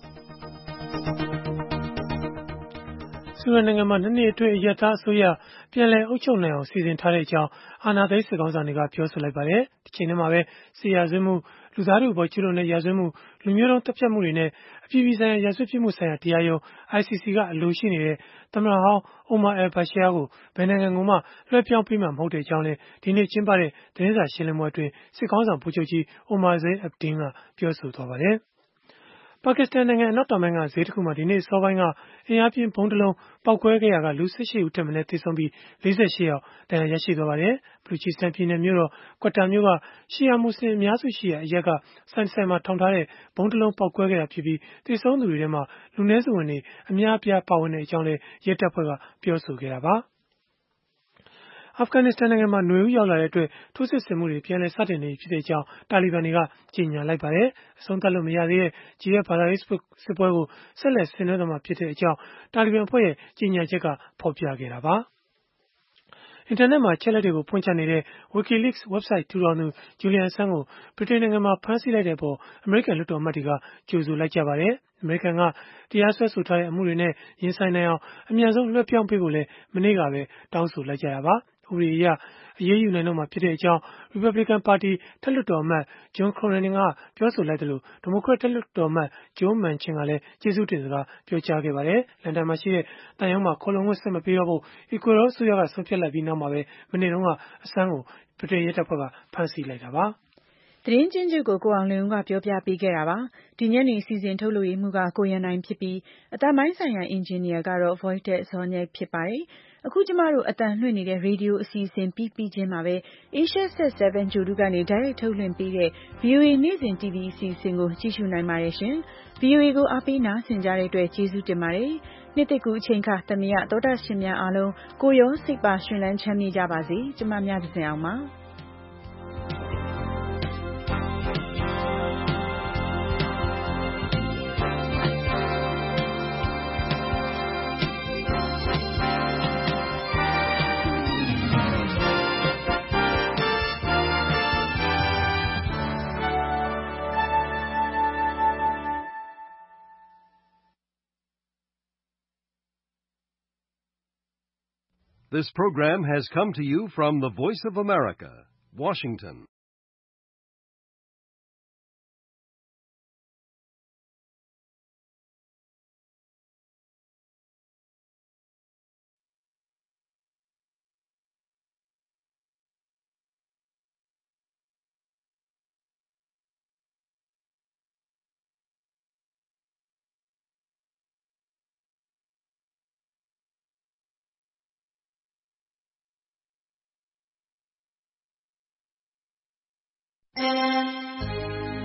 ဆူဒန်နိုင်ငံမှာနှစ်နှစ်အတွင်းအရပ်သားအစိုးရပြန်လည်အုပ်ချုပ်နိုင်အောင်စီစဉ်ထားတဲ့အကြောင်းအာဏာသိမ်းစစ်ကောင်ဆောင်တွေကပြောဆိုလိုက်ပါတယ်။ဒီချိန်ထဲမှာပဲစစ်ရာဇဝတ်မှုလူသားထုအပေါ်ကျူးလွန်တဲ့ရာဇဝတ်မှုလူမျိုးတုံးတပ်ဖြတ်မှုတွေနဲ့အပြည်ပြည်ဆိုင်ရာရာဇဝတ်ပြစ်မှုဆိုင်ရာတရားရုံး I C C ကအလိုရှိနေတဲ့သမ္မတဟောင်း Omar al-Bashir ကိုဘယ်နိုင်ငံကမှလွှဲပြောင်းပေးမှာမဟုတ်တဲ့အကြောင်းလည်းဒီနေ့ကျင်းပတဲ့သတင်းစာရှင်းလင်းပွဲအတွင်းစစ်ကောင်ဆောင်ဗိုလ်ချုပ်ကြီး Omar Zein al-Abidin ကပြောဆိုသွားပါတယ်။ ပါကစ္စတန်နိုင်ငံအနောက်တောင်ပိုင်းကဈေးတစ်ခုမှာဒီနေ့အစောပိုင်းကအင်အားပြင်းဗုံးတစ်လုံးပေါက်ကွဲခဲ့ရာကလူ၁၈ဦးထက်မနည်းသေဆုံးပြီး၄၈ယောက်ဒဏ်ရာရရှိသွားပါတယ်။ ဘလူချီစတန်ပြည်နယ်မြို့တော်ကွတ်တာမြို့ကရှီယာမွတ်ဆလင်အများစုရှိရာအရပ်ကဆိုင်ဆိုင်မှာထောင်ထားတဲ့ဗုံးတစ်လုံးပေါက်ကွဲခဲ့တာဖြစ်ပြီးသေဆုံးသူတွေထဲမှာလူနည်းစုဝင်တွေအများအပြားပါဝင်တဲ့အကြောင်းလည်းရဲတပ်ဖွဲ့ကပြောဆိုခဲ့တာပါ။ အာဖဂန်နစ္စတန်နိုင်ငံမှာနွေဦးရောက်လာတဲ့အတွက်ထိုးစစ်ဆင်မှုတွေပြန်လည်စတင်နေပြီဖြစ်ကြောင်းတာလီဘန်တွေကကြေညာလိုက်ပါတယ်။အဆုံးသတ်လို့မရသေးတဲ့ဂျီဟက်ဘာသာရေးစစ်ပွဲကိုဆက်လက်ဆင်နွှဲသွားမှာဖြစ်ကြောင်းတာလီဘန်အဖွဲ့ရဲ့ကြေညာချက်ကဖော်ပြခဲ့တာပါ။အင်တာနက်မှာအချက်အလက်တွေကိုဖွင့်ချနေတဲ့ WikiLeaks website ထူထောင်သူ Julian Assange ကိုဗြိတိန်နိုင်ငံမှာဖမ်းဆီးလိုက်တဲ့အပေါ်အမေရိကန်လွှတ်တော်အမတ်တွေကကြိုဆိုလိုက်ကြပါတယ်။အမေရိကန်ကတရားစွဲဆိုထားတဲ့အမှုတွေနဲ့ရင်ဆိုင်နိုင်အောင်အမြန်ဆုံးလွှဲပြောင်းပေးဖို့လည်းမနေ့ကပဲတောင်းဆိုလိုက်ကြတာပါ။ဥပဒေအရအရေးယူနိုင်တော့မှာဖြစ်ကြောင်းရီပတ်ဘလစ်ကန်ပါတီထက်လွှတ်တော်အမတ် John Cornyn ကပြောဆိုလိုက်သလိုဒီမိုကရက်တစ်လွှတ်တော်အမတ် Joe Manchin ကလည်းကျေးဇူးတင်စကားပြောကြားခဲ့ပါတယ်။ လန်ဒန်မှာရှိတဲ့သံရုံးမှာခိုလှုံခွင့်ဆက်မပေးတော့ဖို့အီကွေဒေါအစိုးရကဆုံးဖြတ်လိုက်ပြီးနောက်မှာပဲမနေ့တုန်းက Assange ကိုဗြိတိန်ရဲတပ်ဖွဲ့ကဖမ်းဆီးလိုက်တာပါ။သတင်းချင်းချုပ်ကိုကိုအောင်လွင်ဦးကပြောပြပေးခဲ့တာပါ။ဒီညနေစီစဉ်ထုတ်လို့ရမှုကကိုရန်နိုင်ဖြစ်ပြီးအတန်ပိုင်းဆိုင်ရာအင်ဂျင်နီယာကတော့ Voitek Zhonyak ဖြစ်ပါတယ်။အခုကျမတို့အတန်လွှင့်နေတဲ့ရေဒီယိုအစီအစဉ်ပြီးပြီးချင်းမှာပဲ Asia Set 7 ဂြိုလ်တုကနေတိုက်ရိုက်ထုတ်လွှင့်ပေးတဲ့ ဗွီအိုအေနေ့စဉ် တီဗီအစီအစဉ်ကိုကြည့်ရှုနိုင်ပါတယ်ရှင်။ ဗွီအိုအေကိုအားပေးနားဆင်ကြတဲ့အတွက်ကျေးဇူးတင်ပါတယ်။နှစ်သစ်ကူးအချိန်ခါသမယသောတာရှင်များအားလုံးကိုရောစိတ်ပါရှင်လန်းချမ်းမြေ့ကြပါစေ။ကျမမြတ်သဇင်အောင်ပါ။ This program has come to you from the Voice of America, Washington.